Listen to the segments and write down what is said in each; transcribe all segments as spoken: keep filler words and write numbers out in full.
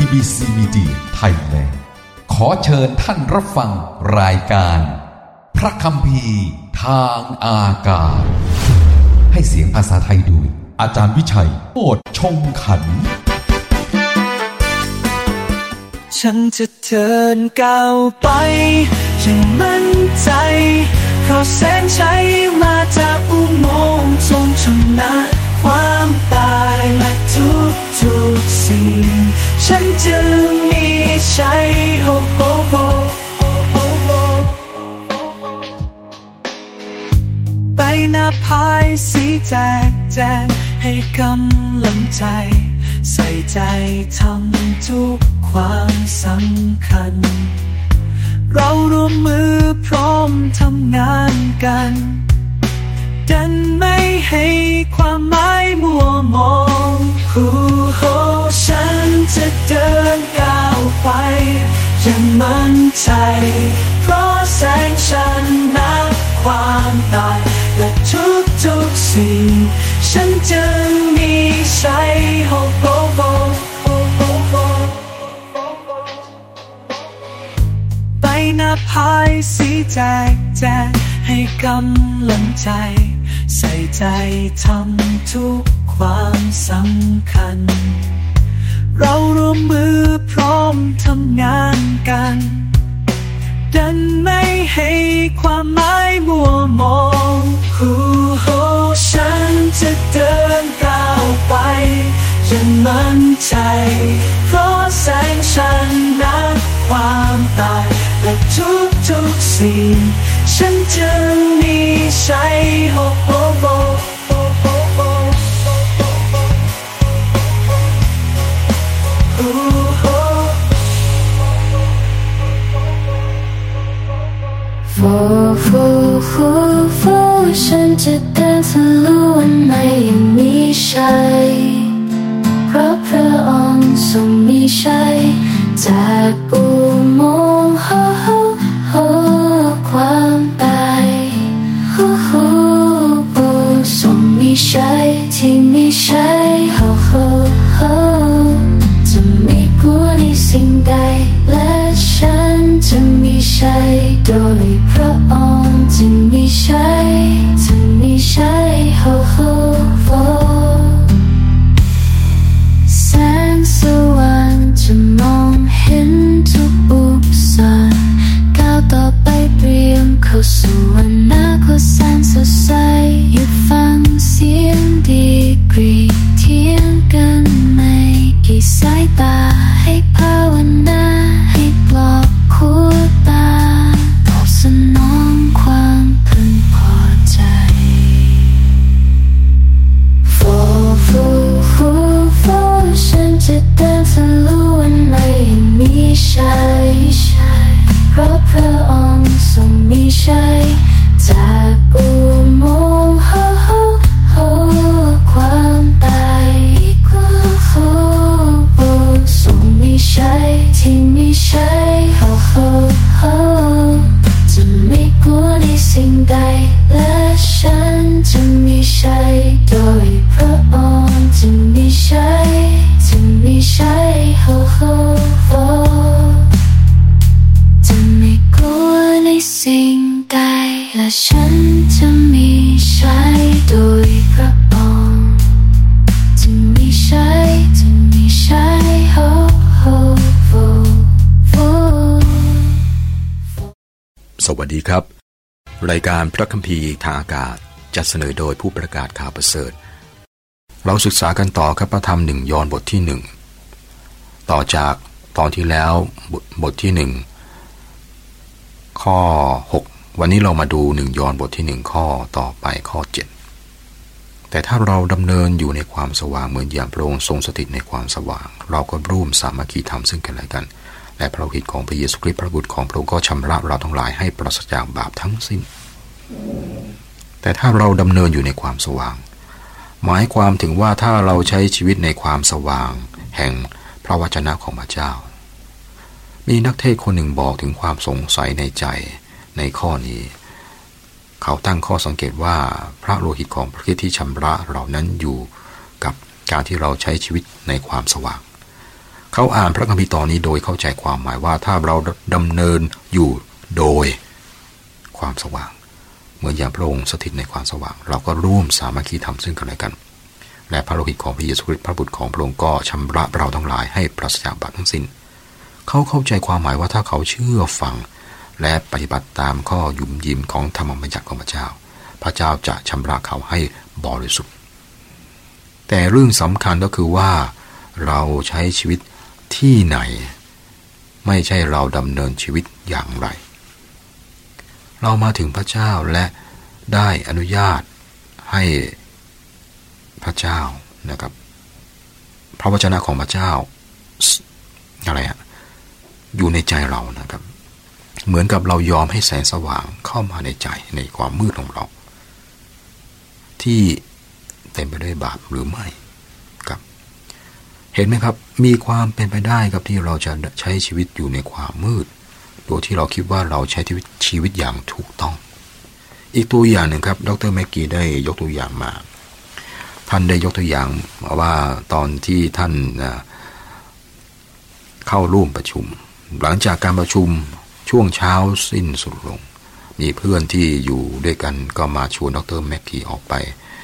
บี ซี Media Thailand ขอเชิญท่านรับฟังรายการพระคัมภีร์ทางอากาศให้เสียงภาษาไทยโดยอาจารย์วิชัยโอษฐ์ชงขันธ์ฉันจะเดินก้าวไปอย่างมั่นใจเพราะแสงชัยมาจากอุโมงค์ทรงชนะความตายและทุกทุกสิ่งฉันจะมีชัยโฮโฮโฮไปหน้าพายสีแจกแจงให้กำลังใจใส่ใจทำทุกความสำคัญเราร่วมมือพร้อมทำงานกันดันไม่ให้ความหมายมัวมองฮูโฮฉันจะเดินก้าวไปอย่างมั่นใจเพราะแสงฉันนับความตายและทุกทุกสิ่งฉันจะมีชัยโฮโฮโฮไปหน้าพายสีแจกแจงให้กำลังใจใส่ใจทำทุกความสำคัญเราร่วมมือพร้อมทำงานกันดันไม่ให้ความหมายมัวมองฮูโฮฉันจะเดินก้าวไปอย่างมั่นใจเพราะแสงฉันนับความตายและทุกทุกสิ่งฉันจะมีชัยโฮโฮโฮฟูฟูฟูฟูฉันจะเดินทะลุวันใหม่อย่างมีชัยเพราะพระองค์ทรงมีชัยจากอุโมงค์โฮโฮโฮความตายโฮโฮโฮทรงมีชัยที่มีชัยโฮโฮโฮจะไม่กลัวในสิ่งใดและฉันจะมีชัยโดยพระองค์จะมีชัยจะมีชัยโฮโฮโฮแสงสว่างจะมองเห็นทุกอุปสรรคก้าวต่อไปเตรียมเข้าสู่วันหน้าก็แสนสดใสหยุดฟังเสียงดีกรีเทียงกันไม่กี่สายตาให้ภาวนาให้ปลอบคู่ตาตอบสนองความพึงพอใจฟูฟูฟูฟูฉันจะเดินทะลุวันใหม่อย่างมีชัยเพราะพระองค์ทรงมีชัยจากอุโมงค์โฮโฮโฮความตายโฮโฮโฮทรงมีชัยที่มีชัยโฮโฮโฮจะไม่กลัวในสิ่งใดและฉันจะมีชัยโดยพระองค์จะมีชัยจะมีชัยโฮโฮโฮจะไม่กลัวในสิ่งใดและฉันจะมีชัยโดยพระองค์จะมีชัยจะมีชัยโฮโฮโฮโฮสวัสดีครับรายการพระคัมภีร์ทางอากาศจัดเสนอโดยผู้ประกาศข่าวประเสริฐเราศึกษากันต่อครับพระธรรมหนึ่งยอห์นบทที่หนึ่งต่อจากตอนที่แล้วบทที่หนึ่งข้อหกวันนี้เรามาดูหนึ่งยอห์นบทที่หนึ่งข้อต่อไปข้อเจ็ดแต่ถ้าเราดำเนินอยู่ในความสว่างเหมือนอย่างพระองค์ทรงสถิตในความสว่างเราก็ร่วมสามัคคีธรรมซึ่งกันและกันและพระโลหิตของพระเยซูคริสต์พระบุตรของพระองค์ก็ชำระเราทั้งหลายให้ปราศจากบาปทั้งสิ้นแต่ถ้าเราดำเนินอยู่ในความสว่างหมายความถึงว่าถ้าเราใช้ชีวิตในความสว่างแห่งพระวจนะของพระเจ้ามีนักเทศคนหนึ่งบอกถึงความสงสัยในใจในข้อนี้เขาตั้งข้อสังเกตว่าพระโลหิตของพระคริสต์ที่ชำระเรานั้นอยู่กับการที่เราใช้ชีวิตในความสว่างเขาอ่านพระคัมภีร์ตอนนี้โดยเข้าใจความหมายว่าถ้าเราดำเนินอยู่โดยความสว่างเหมือนอย่างพระองค์สถิตในความสว่างเราก็ร่วมสามัคคีธรรมซึ่งกันและกันและพระโลหิตของพระเยซูคริสต์พระบุตรของพระองค์ก็ชำระเราทั้งหลายให้ปราศจากบาปทั้งสิ้นเขาเข้าใจความหมายว่าถ้าเขาเชื่อฟังและปฏิบัติตามข้อยุมยิมของธรรมบัญญัติของพระเจ้าพระเจ้าจะชำระเขาให้บริสุทธิ์แต่เรื่องสำคัญก็คือว่าเราใช้ชีวิตที่ไหนไม่ใช่เราดำเนินชีวิตอย่างไรเรามาถึงพระเจ้าและได้อนุญาตให้พระเจ้านะครับพระวจนะของพระเจ้าอะไรฮะอยู่ในใจเรานะครับเหมือนกับเรายอมให้แสงสว่างเข้ามาในใจในความมืดของเราที่เต็มไปด้วยบาปหรือไม่ครับเห็นไหมครับมีความเป็นไปได้ครับที่เราจะใช้ชีวิตอยู่ในความมืดโดยที่เราคิดว่าเราใช้ชีวิตชีวิตอย่างถูกต้องอีกตัวอย่างหนึ่งครับดร.แม็กกี้ได้ยกตัวอย่างมาท่านได้ยกตัวอย่างว่าตอนที่ท่านเข้าร่วมประชุมหลังจากการประชุมช่วงเช้าสิ้นสุดลงมีเพื่อนที่อยู่ด้วยกันก็มาชวนดร.แม็กกี้ออกไป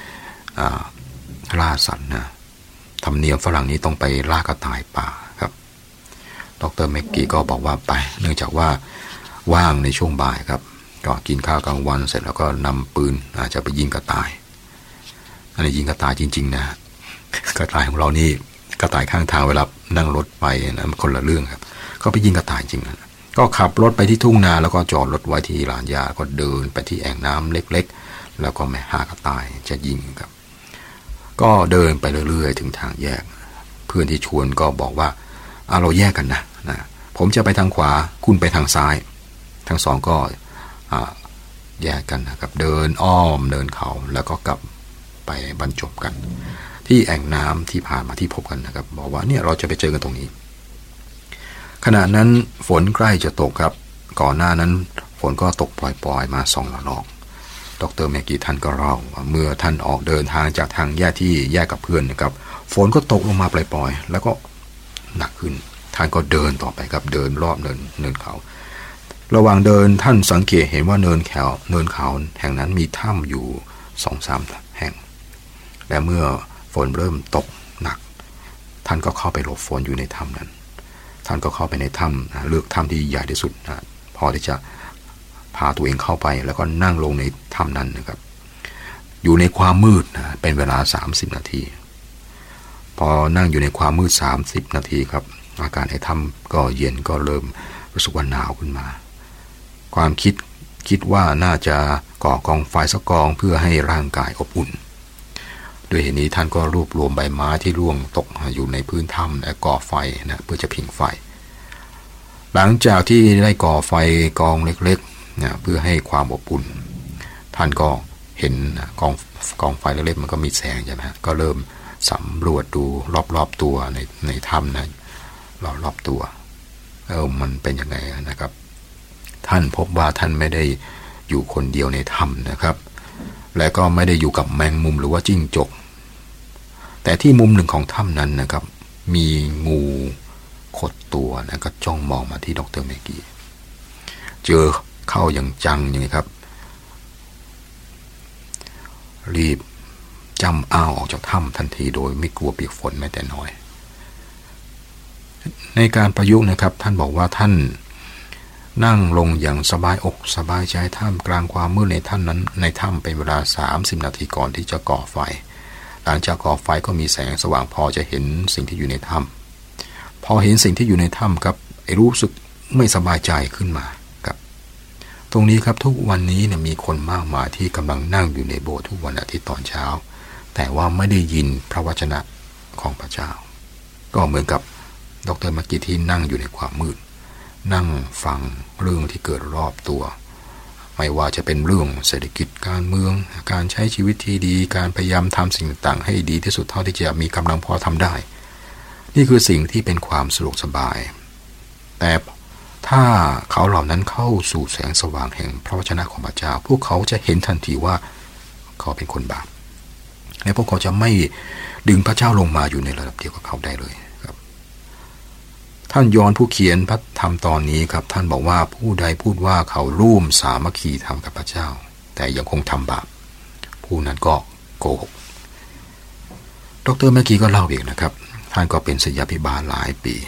ล่าสัตว์นะธรรมเนียมฝรั่งนี้ต้องไปล่ากระต่ายป่าครับดร.แม็กกี้ก็บอกว่าไปเนื่องจากว่าว่างในช่วงบ่ายครับก็กินข้าวกลางวันเสร็จแล้วก็นำปืนอาจจะไปยิงกระต่ายอันนี้ยิงกระต่ายจริงๆนะกระต่ายของเรานี่กระต่ายข้างทางเวลานั่งรถไปนะมันคนละเรื่องครับก็ไปยิงกระต่ายจริงนะก็ขับรถไปที่ทุ่งนาแล้วก็จอดรถไว้ที่ลานหญ้าก็เดินไปที่แอ่งน้ำเล็กๆแล้วก็แม่หากระต่ายจะยิงครับก็เดินไปเรื่อยๆถึงทางแยกเพื่อนที่ชวนก็บอกว่าเอาเราแยกกันนะนะผมจะไปทางขวาคุณไปทางซ้ายทั้งสองก็แยกกันนะครับเดินอ้อมเดินเขาแล้วก็กลับไปบรรจบกันที่แอ่งน้ำที่ผ่านมาที่พบกันนะครับบอกว่าเนี่ยเราจะไปเจอกันตรงนี้ขณะนั้นฝนใกล้จะตกครับก่อนหน้านั้นฝนก็ตกปล่อยๆมาสองระลอกดร.แม็กกี้ท่านก็เล่าว่าเมื่อท่านออกเดินทางจากทางแยกที่แยกกับเพื่อนนะครับฝนก็ตกลงมาปล่อยๆแล้วก็หนักขึ้นท่านก็เดินต่อไปครับเดินรอบเนินเนินเขาระหว่างเดินท่านสังเกตเห็นว่าเนินเขาเนินเขาแห่งนั้นมีถ้ำอยู่สองสามแห่งและเมื่อฝนเริ่มตกหนักท่านก็เข้าไปหลบฝนอยู่ในถ้ำนั้นท่านก็เข้าไปในถ้ำเลือกถ้ำที่ใหญ่ที่สุดนะพอที่จะพาตัวเองเข้าไปแล้วก็นั่งลงในถ้ำนั้นนะครับอยู่ในความมืดนะเป็นเวลาสามสิบนาทีพอนั่งอยู่ในความมืดสามสิบนาทีครับอากาศในถ้ำก็เย็นก็เริ่มรู้สึกว่าหนาวขึ้นมาความคิดคิดว่าน่าจะก่อกองไฟสักกองเพื่อให้ร่างกายอบอุ่นด้วยเหตุนี้ท่านก็รวบรวมใบไม้ที่ร่วงตกอยู่ในพื้นถ้ำและก่อไฟนะเพื่อจะผิงไฟหลังจากที่ได้ก่อไฟกองเล็กๆนะเพื่อให้ความอบอุ่นท่านก็เห็นกองกองไฟเล็กๆมันก็มีแสงใช่ไหมก็เริ่มสำรวจดูรอบๆตัวในในถ้ำนะรอบๆตัวเออมันเป็นยังไงนะครับท่านพบว่าท่านไม่ได้อยู่คนเดียวในถ้ำนะครับและก็ไม่ได้อยู่กับแมงมุมหรือว่าจิ้งจกแต่ที่มุมหนึ่งของถ้ำนั้นนะครับมีงูขดตัวนะก็จ้องมองมาที่ดร.แม็กกี้เจอเข้าอย่างจังอย่างนี้ครับรีบจำอ้าวออกจากถ้ำทันทีโดยไม่กลัวเปียกฝนแม้แต่น้อยในการประยุกต์นะครับท่านบอกว่าท่านนั่งลงอย่างสบายอกสบายใจท่ามกลางความมืดในถ้ำนั้นในถ้ำเป็นเวลาสามสิบนาทีก่อนที่จะก่อไฟหลังจากก่อไฟก็มีแสงสว่างพอจะเห็นสิ่งที่อยู่ในถ้ำพอเห็นสิ่งที่อยู่ในถ้ำครับไอ้รู้สึกไม่สบายใจขึ้นมาครับตรงนี้ครับทุกวันนี้เนี่ยมีคนมากมายที่กำลังนั่งอยู่ในโบสถ์ทุกวันอาทิตย์ตอนเช้าแต่ว่าไม่ได้ยินพระวจนะของพระเจ้าก็เหมือนกับดร.แม็กกี้ที่นั่งอยู่ในความมืดนั่งฟังเรื่องที่เกิดรอบตัวไม่ว่าจะเป็นเรื่องเศรษฐกิจการเมืองการใช้ชีวิตที่ดีการพยายามทำสิ่งต่างๆให้ดีที่สุดเท่าที่จะมีกำลังพอทำได้นี่คือสิ่งที่เป็นความสะดวกสบายแต่ถ้าเขาเหล่านั้นเข้าสู่แสงสว่างแห่งพระวจนะของพระเจ้าพวกเขาจะเห็นทันทีว่าเขาเป็นคนบาปและพวกเขาจะไม่ดึงพระเจ้าลงมาอยู่ในระดับเดียวกับเขาได้เลยครับท่านยอนผู้เขียนพระธรรมตอนนี้ครับท่านบอกว่าผู้ใดพูดว่าเขาร่วมสามัคคีธรรมกับพระเจ้าแต่ยังคงทำบาปผู้นั้นก็โกหกดร.แมกกี้ก็เล่าอีกนะครับท่านก็เป็นศิษยาภิบาลหลายปี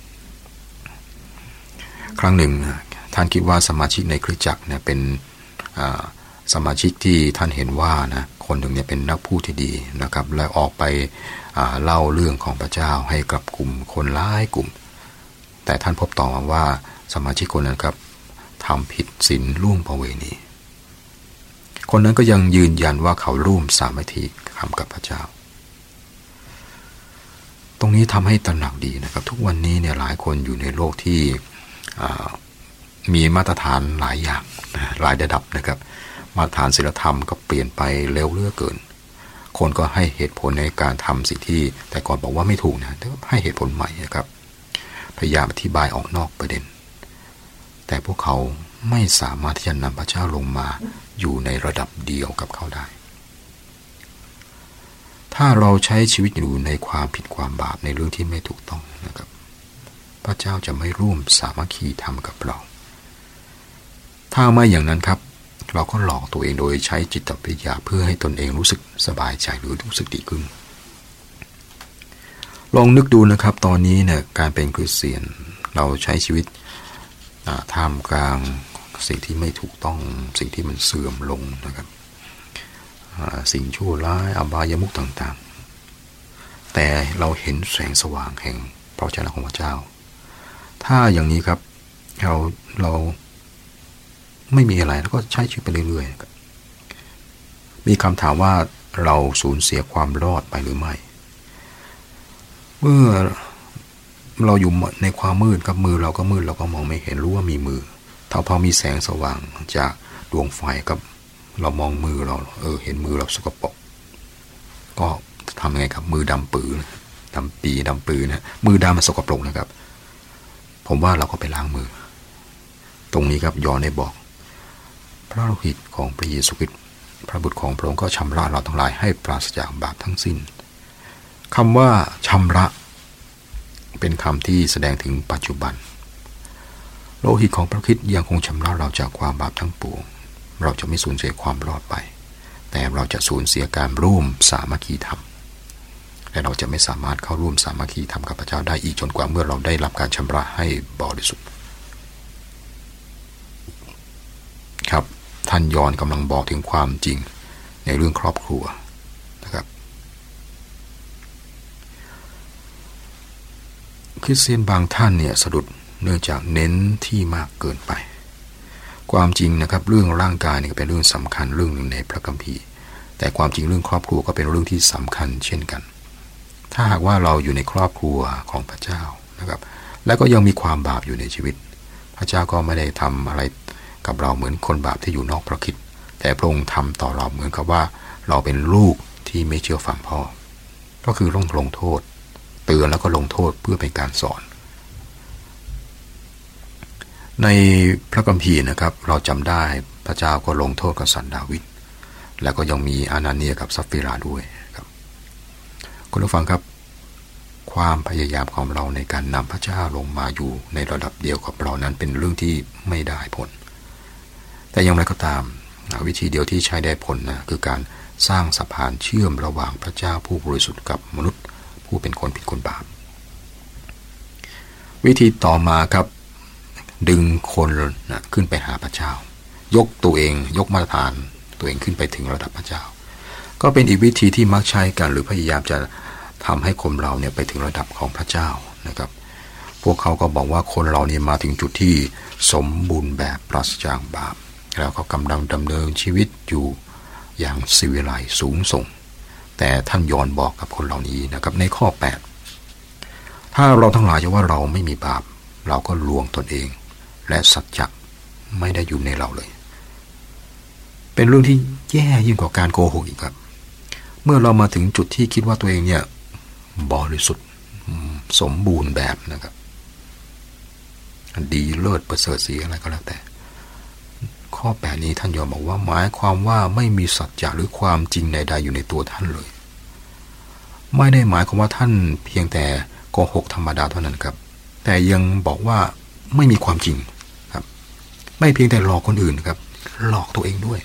ครั้งหนึ่งท่านคิดว่าสมาชิกในคริสตจักรเนี่ยเป็นสมาชิกที่ท่านเห็นว่านะคนหนึ่งเนี่ยเป็นนักพูดที่ดีนะครับและออกไปเล่าเรื่องของพระเจ้าให้กับกลุ่มคนหลายกลุ่มแต่ท่านพบต่อมาว่าสมาชิกคนนั้นครับทำผิดศีลล่วงประเวณีคนนั้นก็ยังยืนยันว่าเขาร่วมสามัคคีธรรมกับพระเจ้าตรงนี้ทำให้ตระหนักดีนะครับทุกวันนี้เนี่ยหลายคนอยู่ในโลกที่มีมาตรฐานหลายอย่างหลายระดับนะครับมาตรฐานศีลธรรมก็เปลี่ยนไปเร็วเหลือเกินคนก็ให้เหตุผลในการทำสิ่งที่แต่ก่อนบอกว่าไม่ถูกนะแต่ให้เหตุผลใหม่นะครับพยายามอธิบายออกนอกประเด็นแต่พวกเขาไม่สามารถที่จะนำพระเจ้าลงมาอยู่ในระดับเดียวกับเขาได้ถ้าเราใช้ชีวิตอยู่ในความผิดความบาปในเรื่องที่ไม่ถูกต้องนะครับพระเจ้าจะไม่ร่วมสามัคคีธรรมกับเราถ้าไม่อย่างนั้นครับเราก็หลอกตัวเองโดยใช้จิตวิทยาเพื่อให้ตนเองรู้สึกสบายใจหรือรู้สึกดีขึ้นลองนึกดูนะครับตอนนี้เนี่ยการเป็นคริสเตียนเราใช้ชีวิตท่ามกลางสิ่งที่ไม่ถูกต้องสิ่งที่มันเสื่อมลงนะครับสิ่งชั่วร้ายอบายมุขต่างๆแต่เราเห็นแสงสว่างแห่งพระวจนะของพระเจ้าถ้าอย่างนี้ครับเราเราไม่มีอะไรแล้วก็ใช้ชีวิตไปเรื่อยๆมีคำถามว่าเราสูญเสียความรอดไปหรือไม่เมื่อเราอยู่ในความมืดกับมือเราก็มืดเราก็มองไม่เห็นรู้ว่ามีมือถ้าพอมีแสงสว่างจากดวงไฟกับเรามองมือเราเออเห็นมือเราสกปรกก็ทำยังไงครับมือดำปื้อดำปีดำปื้อนะมือดำมันสกปรกนะครับผมว่าเราก็ไปล้างมือตรงนี้ครับยอห์นได้บอกพระโลหิตของพระเยซูคริสต์พระบุตรของพระองค์ก็ชำระเราทั้งหลายให้ปราศจากบาปทั้งสิ้นคำว่าชำระเป็นคำที่แสดงถึงปัจจุบันโลหิตของพระคริสต์ยังคงชำระเราจากความบาปทั้งปวงเราจะไม่สูญเสียความรอดไปแต่เราจะสูญเสียการร่วมสามัคคีธรรมและเราจะไม่สามารถเข้าร่วมสามัคคีธรรมกับพระเจ้าได้อีกจนกว่าเมื่อเราได้รับการชำระให้บริสุทธิ์ครับท่านยอห์นกำลังบอกถึงความจริงในเรื่องครอบครัวนะครับคริสเตียนบางท่านเนี่ยสะดุดเนื่องจากเน้นที่มากเกินไปความจริงนะครับเรื่องร่างกายเนี่ยเป็นเรื่องสำคัญเรื่องหนึ่งในพระคัมภีร์แต่ความจริงเรื่องครอบครัวก็เป็นเรื่องที่สำคัญเช่นกันถ้าหากว่าเราอยู่ในครอบครัวของพระเจ้านะครับแล้วก็ยังมีความบาปอยู่ในชีวิตพระเจ้าก็ไม่ได้ทำอะไรกับเราเหมือนคนบาปที่อยู่นอกพระคริสต์แต่พระองค์ทำต่อเราเหมือนกับว่าเราเป็นลูกที่ไม่เชื่อฟังพ่อก็คือต้องลงโทษเตือนแล้วก็ลงโทษเพื่อเป็นการสอนในพระคัมภีร์นะครับเราจำได้พระเจ้าก็ลงโทษกษัตริย์ดาวิดแล้วก็ยังมีอานาเนียกับซัฟฟิราด้วยครับคุณผู้ฟังครับความพยายามของเราในการนำพระเจ้าลงมาอยู่ในระดับเดียวกับเรานั้นเป็นเรื่องที่ไม่ได้ผลแต่อย่างไรก็ตามวิธีเดียวที่ใช้ได้ผลนะคือการสร้างสะพานเชื่อมระหว่างพระเจ้าผู้บริสุทธิ์กับมนุษย์ผู้เป็นคนผิดคนบาปวิธีต่อมาครับดึงคนนะขึ้นไปหาพระเจ้ายกตัวเองยกมาตรฐานตัวเองขึ้นไปถึงระดับพระเจ้าก็เป็นอีกวิธีที่มักใช้กันหรือพยายามจะทำให้คนเราเนี่ยไปถึงระดับของพระเจ้านะครับพวกเขาก็บอกว่าคนเราเนี่ยมาถึงจุดที่สมบูรณ์แบบปราศจากบาปแล้วก็กำลังดำเนินชีวิตอยู่อย่างศิวิไลซ์สูงส่งแต่ท่านยอห์นบอกกับคนเหล่านี้นะครับในข้อแปดถ้าเราทั้งหลายจะว่าเราไม่มีบาปเราก็ลวงตนเองและสัจจะไม่ได้อยู่ในเราเลยเป็นเรื่องที่แย่ยิ่งกว่าการโกหกอีกครับเมื่อเรามาถึงจุดที่คิดว่าตัวเองเนี่ยบริสุทธิ์สมบูรณ์แบบนะครับดีเลิศประเสริฐสีอะไรก็แล้วแต่ข้อแปดนี้ท่านยอห์นบอกว่าหมายความว่าไม่มีสัจจะหรือความจริงใดๆอยู่ในตัวท่านเลยไม่ได้หมายความว่าท่านเพียงแต่โกหกธรรมดาเท่านั้นครับแต่ยังบอกว่าไม่มีความจริงครับไม่เพียงแต่หลอกคนอื่นครับหลอกตัวเองด้วย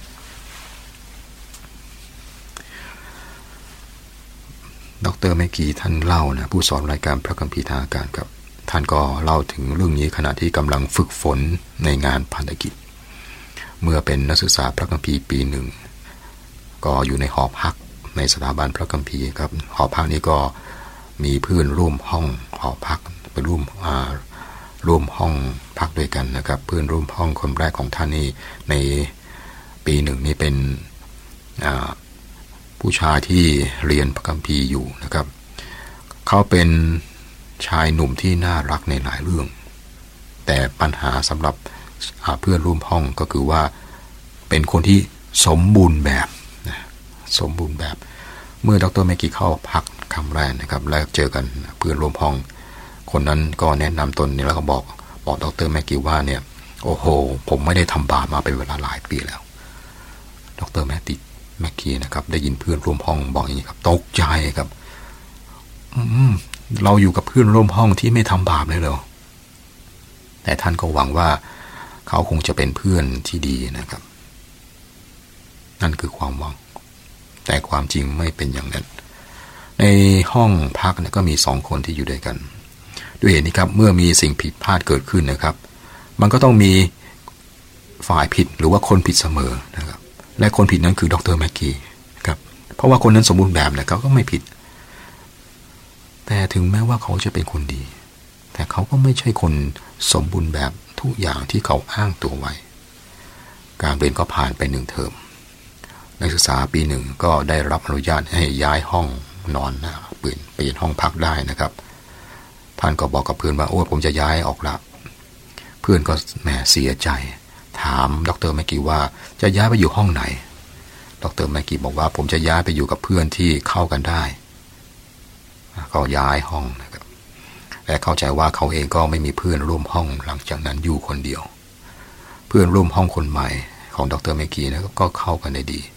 ดร.แมกกี้ท่านเล่านะผู้สอนรายการพระคัมภีร์ทางอากาศครับท่านก็เล่าถึงเรื่องนี้ขณะที่กำลังฝึกฝนในงานพันธกิจเมื่อเป็นนักศึกษาพระคัมภีร์ปีหนึ่งก็อยู่ในหอพักในสถาบันพระคัมภีร์ครับหอพักนี้ก็มีเพื่อนร่วมห้องหอพักไปร่วมอ่าร่วมห้องพักด้วยกันนะครับเพื่อนร่วมห้องคนแรกของท่านนี่ในปีหนึ่งนี่เป็นอ่าผู้ชายที่เรียนพระคัมภีร์อยู่นะครับเขาเป็นชายหนุ่มที่น่ารักในหลายเรื่องแต่ปัญหาสำหรับเพื่อนร่วมห้องก็คือว่าเป็นคนที่สมบูรณ์แบบนะสมบูรณ์แบบเมื่อดร.แมกกี้เข้าพักคำแรกนะครับแล้วเจอกันเพื่อนร่วมห้องคนนั้นก็แนะนำตนนี่แล้วก็บอกบอกดร.แมกกี้ว่าเนี่ยโอ้โหผมไม่ได้ทำบาปมาเป็นเวลาหลายปีแล้วดร.แมกกี้แมกกี้นะครับได้ยินเพื่อนร่วมห้องบอกอย่างนี้ครับตกใจครับอืมเราอยู่กับเพื่อนร่วมห้องที่ไม่ทำบาปเลยเหรอแต่ท่านก็หวังว่าเขาคงจะเป็นเพื่อนที่ดีนะครับนั่นคือความหวังแต่ความจริงไม่เป็นอย่างนั้นในห้องพักเนี่ยก็มีสองคนที่อยู่ด้วยกันด้วยเหตุนี้ครับเมื่อมีสิ่งผิดพลาดเกิดขึ้นนะครับมันก็ต้องมีฝ่ายผิดหรือว่าคนผิดเสมอนะครับและคนผิดนั้นคือดร.แมกกี้ครับเพราะว่าคนนั้นสมบูรณ์แบบเนี่ยเขาก็ไม่ผิดแต่ถึงแม้ว่าเขาจะเป็นคนดีแต่เขาก็ไม่ใช่คนสมบูรณ์แบบทุกอย่างที่เขาอ้างตัวไว้การเรียนก็ผ่านไปหนึ่งเทอมนักศึกษาปีหนึ่งก็ได้รับอนุญาตให้ย้ายห้องนอนนะเปลี่ยนเปลี่ยนห้องพักได้นะครับท่านก็บอกกับเพื่อนว่าโอ้ผมจะย้ายออกละเพื่อนก็แหมเสียใจถามดร.แมกกี้ว่าจะย้ายไปอยู่ห้องไหนดร.แมกกี้บอกว่าผมจะย้ายไปอยู่กับเพื่อนที่เข้ากันได้ก็ย้ายห้องนะครับและเข้าใจว่าเขาเองก็ไม่มีเพื่อนร่วมห้องหลังจากนั้นอยู่คนเดียวเพื่อนร่วมห้องคนใหม่ของดร.แมกกี้นะก็เข้ากันได้ดี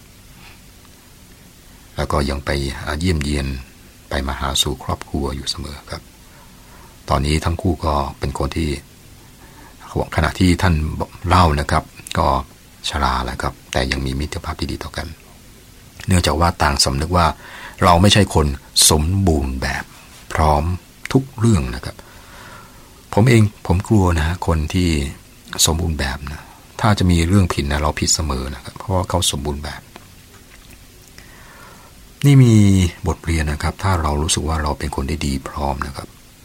แล้วก็ยังไปเยี่ยมเยียนไปมาหาสู่ครอบครัวอยู่เสมอครับตอนนี้ทั้งคู่ก็เป็นคนที่ขณะที่ท่านเล่านะครับก็ชราแล้วครับแต่ยังมีมิตรภาพที่ดีต่อกันเนื่องจากว่าต่างสำนึกว่าเราไม่ใช่คนสมบูรณ์แบบพร้อมทุกเรื่องนะครับผมเองผมกลัวนะคนที่สมบูรณ์แบบนะถ้าจะมีเรื่องผิดนะเราผิดเสมอนะครับเพราะว่าเขาสมบูรณ์แบบนี่มีบทเรียนนะครับถ้าเรารู้สึกว่าเราเป็นคนที่ดีพร้อมนะครับ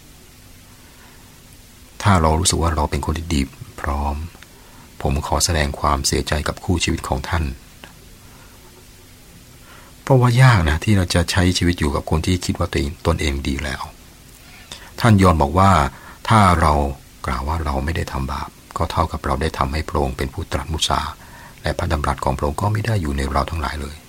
ถ้าเรารู้สึกว่าเราเป็นคนที่ดีพร้อมผมขอแสดงความเสียใจกับคู่ชีวิตของท่านเพราะว่ายากนะที่เราจะใช้ชีวิตอยู่กับคนที่คิดว่าตัวเองตนเองดีแล้วท่านยอห์นบอกว่าถ้าเรากล่าวว่าเราไม่ได้ทำบาปก็เท่ากับเราได้ทำให้พระองค์เป็นผู้ตรัสมุสาและพระดำรัสของพระองค์ก็ไม่ได้อยู่ในเราทั้งหลายเลย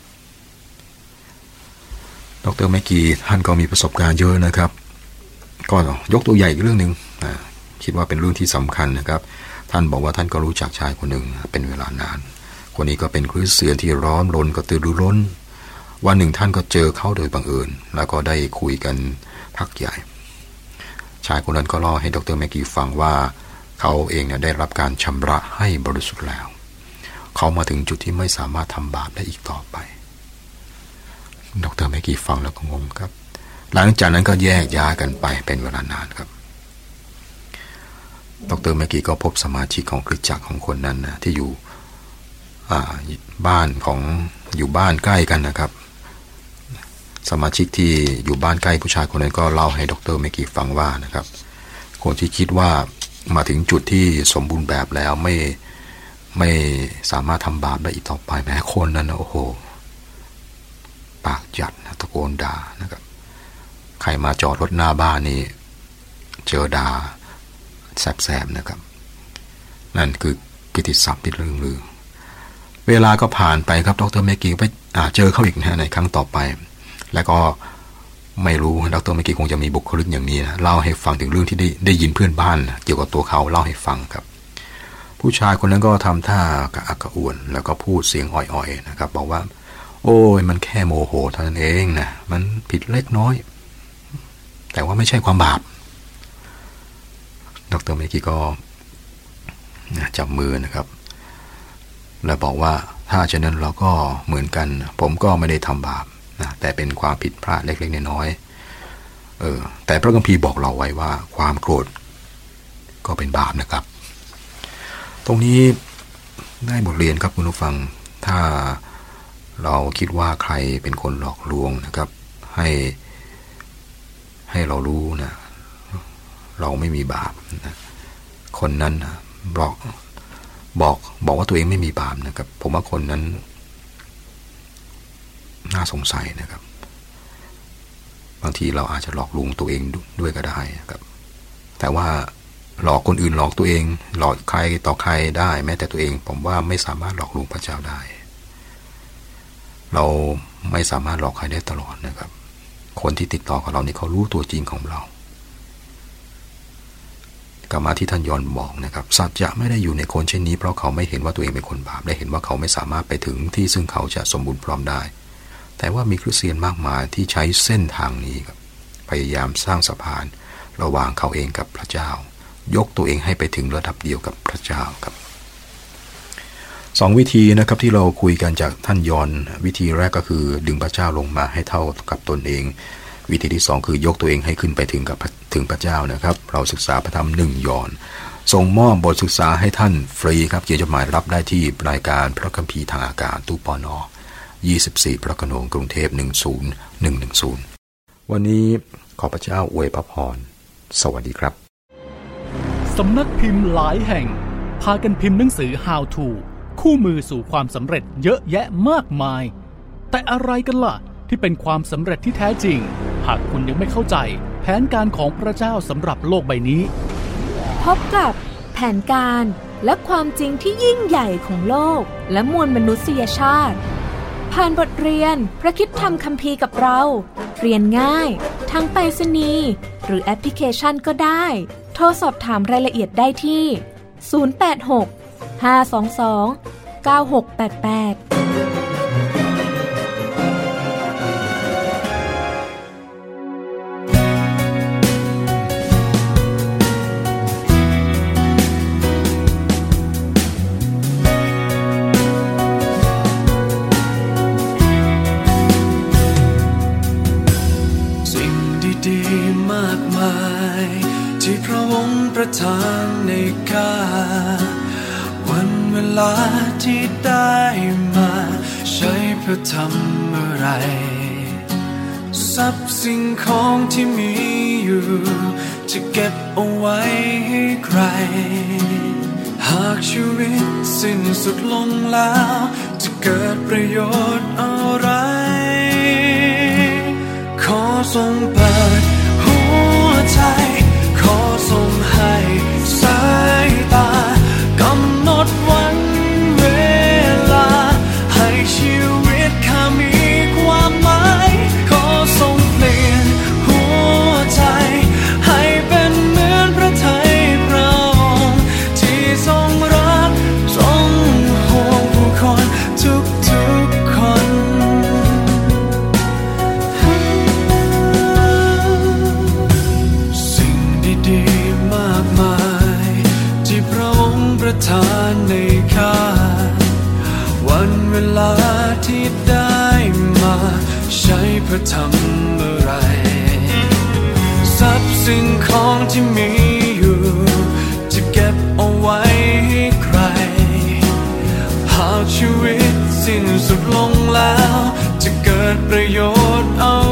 ดร.แมกกี้ท่านก็มีประสบการณ์เยอะนะครับก็ยกตัวใหญ่อีกเรื่องนึงคิดว่าเป็นเรื่องที่สำคัญนะครับท่านบอกว่าท่านก็รู้จักชายคนหนึ่งเป็นเวลานานคนนี้ก็เป็นคริสเตียนที่ร้อนรนกระตือรือร้นวันหนึ่งท่านก็เจอเขาโดยบังเอิญแล้วก็ได้คุยกันพักใหญ่ชายคนนั้นก็เล่าให้ดร.แมกกี้ฟังว่าเขาเองเนี่ยได้รับการชำระให้บริสุทธิ์แล้วเขามาถึงจุดที่ไม่สามารถทำบาปได้อีกต่อไปดร.แมกกี้ฟังแล้วก็งงครับหลังจากนั้นก็แยกย้ายกันไปเป็นเวลานานครับดร.แมกกี้ก็พบสมาชิกของคริสตจักรของคนนั้นนะที่อยู่บ้านของอยู่บ้านใกล้กันนะครับสมาชิกที่อยู่บ้านใกล้ผู้ชายคนนั้นก็เล่าให้ดร.แมกกี้ฟังว่านะครับคนที่คิดว่ามาถึงจุดที่สมบูรณ์แบบแล้วไม่ไม่สามารถทำบาปได้อีกต่อไปแม้คนนั้นนะโอ้โหปากจัดนะตะโกนด่านะครับใครมาจอดรถหน้าบ้านนี่เจอด่าแสบๆนะครับนั่นคือกิตติศัพท์ที่เรื่องลือเวลาก็ผ่านไปครับดร.แมกกี้ไปเจอเขาอีกนะในครั้งต่อไปแล้วก็ไม่รู้ดร.แมกกี้คงจะมีบุคลิกอย่างนี้นะเล่าให้ฟังถึงเรื่องที่ได้ได้ยินเพื่อนบ้านเกี่ยวกับตัวเขาเล่าให้ฟังครับผู้ชายคนนั้นก็ทำท่ากระอักกระอ่วนแล้วก็พูดเสียงอ่อยๆนะครับบอกว่าโอ้ยมันแค่โมโหเท่านั้นเองนะมันผิดเล็กน้อยแต่ว่าไม่ใช่ความบาปดรเมกี้ก็จับมือนะครับแล้วบอกว่าถ้าเช่นนั้นเราก็เหมือนกันผมก็ไม่ได้ทำบาปนะแต่เป็นความผิดพลาดเล็กๆน้อยๆเออแต่พระคัมภีร์บอกเราไว้ว่าความโกรธก็เป็นบาปนะครับตรงนี้ได้บทเรียนครับคุณผู้ฟังถ้าเราคิดว่าใครเป็นคนหลอกลวงนะครับให้ให้เรารู้นะเราไม่มีบาปนะคนนั้นนะบอกบอกบอกว่าตัวเองไม่มีบาปนะครับผมว่าคนนั้นน่าสงสัยนะครับบางทีเราอาจจะหลอกลวงตัวเองด้วยก็ได้นะครับแต่ว่าหลอกคนอื่นหลอกตัวเองหลอกใครต่อใครได้แม้แต่ตัวเองผมว่าไม่สามารถหลอกลวงพระเจ้าได้เราไม่สามารถหลอกใครได้ตลอดนะครับคนที่ติดต่อกับเรานี่เขารู้ตัวจริงของเรากลับมาที่ท่านยอห์นบอกนะครับสัจจะไม่ได้อยู่ในคนเช่นนี้เพราะเขาไม่เห็นว่าตัวเองเป็นคนบาปและเห็นว่าเขาไม่สามารถไปถึงที่ซึ่งเขาจะสมบูรณ์พร้อมได้แต่ว่ามีคริสเตียนมากมายที่ใช้เส้นทางนี้ครับพยายามสร้างสะพานระหว่างเขาเองกับพระเจ้ายกตัวเองให้ไปถึงระดับเดียวกับพระเจ้าครับสองวิธีนะครับที่เราคุยกันจากท่านยอห์นวิธีแรกก็คือดึงพระเจ้าลงมาให้เท่ากับตนเองวิธีที่สองคือยกตัวเองให้ขึ้นไปถึงกับถึงพระเจ้านะครับเราศึกษาพระธรรมหนึ่งยอห์นส่งมอบบทศึกษาให้ท่านฟรีครับเขียนจดหมายรับได้ที่รายการพระคัมภีร์ทางอากาศตู้ปนยี่สิบสี่พระโขนงกรุงเทพหนึ่งศูนย์หนึ่งหนึ่งศูนย์วันนี้ขอพระเจ้าอวยพระพรสวัสดีครับสำนักพิมพ์หลายแห่งพากันพิมพ์หนังสือ How to คู่มือสู่ความสำเร็จเยอะแยะมากมายแต่อะไรกันล่ะที่เป็นความสำเร็จที่แท้จริงหากคุณยังไม่เข้าใจแผนการของพระเจ้าสำหรับโลกใบนี้พบกับแผนการและความจริงที่ยิ่งใหญ่ของโลกและมวลมนุษยชาติผ่านบทเรียนพระคริสตธรรมคัมภีร์กับเราเรียนง่ายทั้งไปรษณีย์หรือแอปพลิเคชันก็ได้โทรสอบถามรายละเอียดได้ที่ศูนย์ แปด หก ห้า สอง สอง เก้า หก แปด แปดประทานในกาวันเวลาที่ได้มาใช้เพื่อทำอะไรทรัพย์สิ่งของที่มีอยู่จะเก็บเอาไว้ให้ใครหากชีวิตสิ้นสุดลงแล้วจะเกิดประโยชน์อะไรขอทรงเปิดหัวใจขอทรงให้สายตากำหนดวันเวลาให้ชีวิตข้ามีความหมายขอทรงเปลี่ยนหัวใจให้เป็นเหมือนพระทัยพระองค์ที่ทรงรักทรงห่วงผู้คนทุกๆคนดีมากมายที่พระองค์ประทานในข้าวันเวลาที่ได้มาใช้เพื่อทำอะไรทรัพย์สิ่งของที่มีอยู่จะเก็บเอาไว้ให้ใครหากชีวิตสิ้นสุดลงแล้วจะเกิดประโยชน์เอา